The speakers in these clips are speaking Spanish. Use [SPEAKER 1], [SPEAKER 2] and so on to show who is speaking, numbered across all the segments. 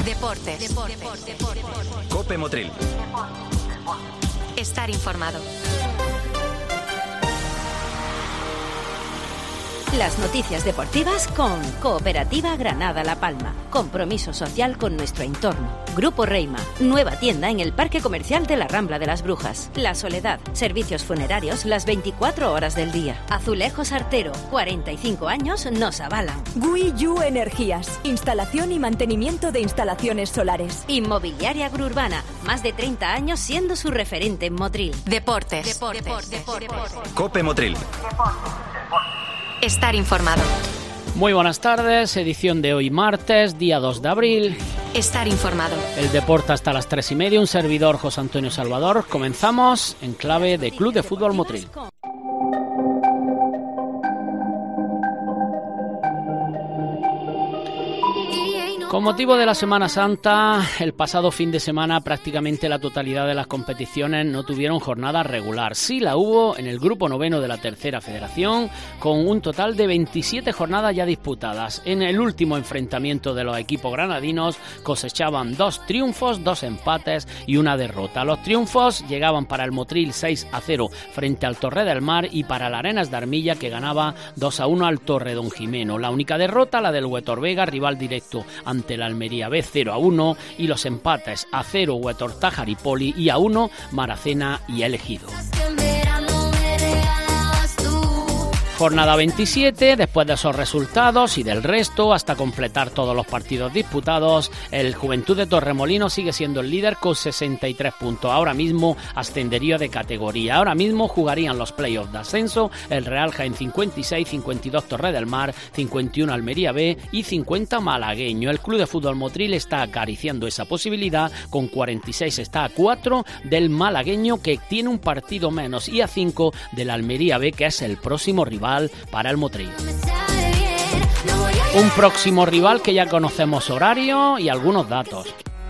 [SPEAKER 1] Deportes.
[SPEAKER 2] COPE Motril.
[SPEAKER 1] Estar informado.
[SPEAKER 3] Las noticias deportivas con Cooperativa Granada La Palma. Compromiso social con nuestro entorno. Grupo Reima. Nueva tienda en el Parque Comercial de la Rambla de las Brujas. La Soledad. Servicios funerarios las 24 horas del día. Azulejos Artero. 45 años nos avalan.
[SPEAKER 4] GUI-YU Energías. Instalación y mantenimiento de instalaciones solares.
[SPEAKER 3] Inmobiliaria Gruurbana. Más de 30 años siendo su referente en Motril.
[SPEAKER 1] Deportes.
[SPEAKER 2] COPE Motril.
[SPEAKER 1] Estar informado.
[SPEAKER 5] Muy buenas tardes, edición de hoy martes, día 2 de abril.
[SPEAKER 1] Estar informado.
[SPEAKER 5] El deporte hasta las 3:30, un servidor José Antonio Salvador. Comenzamos en clave de Club de Fútbol Motril. Con motivo de la Semana Santa, el pasado fin de semana prácticamente la totalidad de las competiciones no tuvieron jornada regular. Sí la hubo en el grupo noveno de la Tercera Federación, con un total de 27 jornadas ya disputadas. En el último enfrentamiento de los equipos granadinos cosechaban 2 triunfos, 2 empates y una derrota. Los triunfos llegaban para el Motril 6-0 frente al Torre del Mar y para el Arenas de Armilla, que ganaba 2-1 al Torredonjimeno. La única derrota, la del Huetor Vega, rival directo ante el Almería B, 0-1, y los empates a 0 Huetor Tájar y Poli y a 1 Maracena y El Ejido. Jornada 27, después de esos resultados y del resto, hasta completar todos los partidos disputados, el Juventud de Torremolinos sigue siendo el líder con 63 puntos. Ahora mismo ascendería de categoría. Ahora mismo jugarían los playoffs de ascenso el Real Jaén 56, 52 Torre del Mar, 51 Almería B y 50 Malagueño. El Club de Fútbol Motril está acariciando esa posibilidad, con 46 está a 4 del Malagueño, que tiene un partido menos, y a 5 del Almería B, que es el próximo rival para el Motril. Un próximo rival que ya conocemos horario y algunos datos.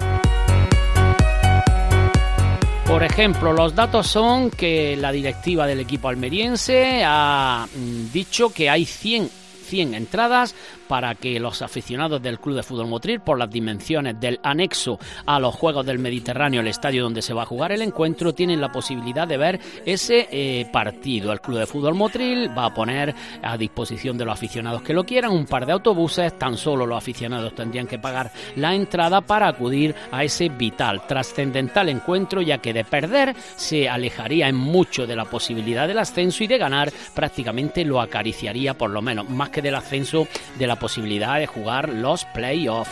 [SPEAKER 5] Por ejemplo, los datos son que la directiva del equipo almeriense ha dicho que hay 100 entradas para que los aficionados del Club de Fútbol Motril, por las dimensiones del anexo a los Juegos del Mediterráneo, el estadio donde se va a jugar el encuentro, tienen la posibilidad de ver ese partido. El Club de Fútbol Motril va a poner a disposición de los aficionados que lo quieran un par de autobuses. Tan solo los aficionados tendrían que pagar la entrada para acudir a ese vital, trascendental encuentro, ya que de perder se alejaría en mucho de la posibilidad del ascenso, y de ganar prácticamente lo acariciaría, por lo menos, más que del ascenso, de la posibilidad de jugar los playoffs.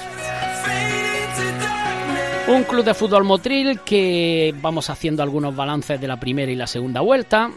[SPEAKER 5] Un Club de Fútbol Motril que vamos haciendo algunos balances de la primera y la segunda vuelta.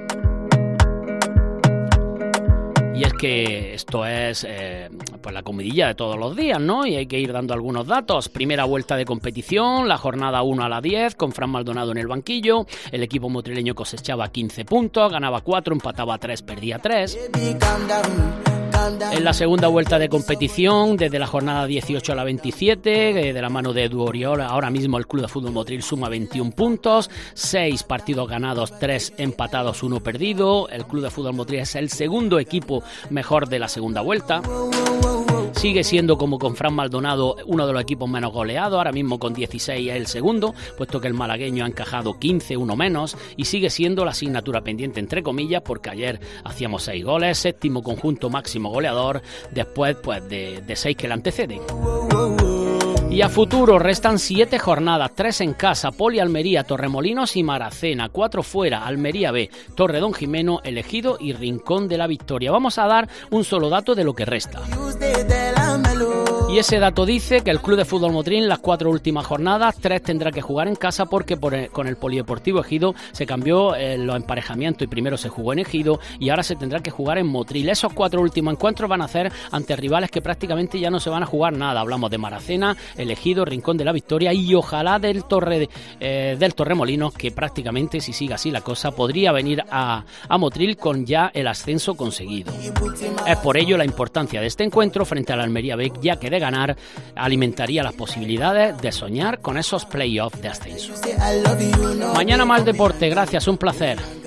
[SPEAKER 5] Y es que esto es pues la comidilla de todos los días, ¿no? Y hay que ir dando algunos datos. Primera vuelta de competición, la jornada 1 a la 10, con Fran Maldonado en el banquillo. El equipo motrileño cosechaba 15 puntos, ganaba 4, empataba 3, perdía 3. En la segunda vuelta de competición, desde la jornada 18 a la 27, de la mano de Edu Oriol, ahora mismo el Club de Fútbol Motril suma 21 puntos, 6 partidos ganados, 3 empatados, 1 perdido. El Club de Fútbol Motril es el segundo equipo mejor de la segunda vuelta. Sigue siendo, como con Fran Maldonado, uno de los equipos menos goleados, ahora mismo con 16 es el segundo, puesto que el malagueño ha encajado 15, uno menos, y sigue siendo la asignatura pendiente, entre comillas, porque ayer hacíamos 6 goles, séptimo conjunto máximo goleador, después pues de 6 que le anteceden. Y a futuro restan 7 jornadas, 3 en casa, Poli, Almería, Torremolinos y Maracena, 4 fuera, Almería B, Torredonjimeno, El Ejido y Rincón de la Victoria. Vamos a dar un solo dato de lo que resta. Y ese dato dice que el Club de Fútbol Motril, las 4 últimas jornadas, 3 tendrá que jugar en casa, porque con el Polideportivo Ejido se cambió los emparejamientos y primero se jugó en Ejido y ahora se tendrá que jugar en Motril. Esos 4 últimos encuentros van a ser ante rivales que prácticamente ya no se van a jugar nada. Hablamos de Maracena, El Ejido, Rincón de la Victoria y ojalá del Torremolinos, que prácticamente, si sigue así la cosa, podría venir a Motril con ya el ascenso conseguido. Es por ello la importancia de este encuentro frente a la Almería B, ya que de ganar alimentaría las posibilidades de soñar con esos playoffs de ascenso. Mañana más deporte, gracias, un placer.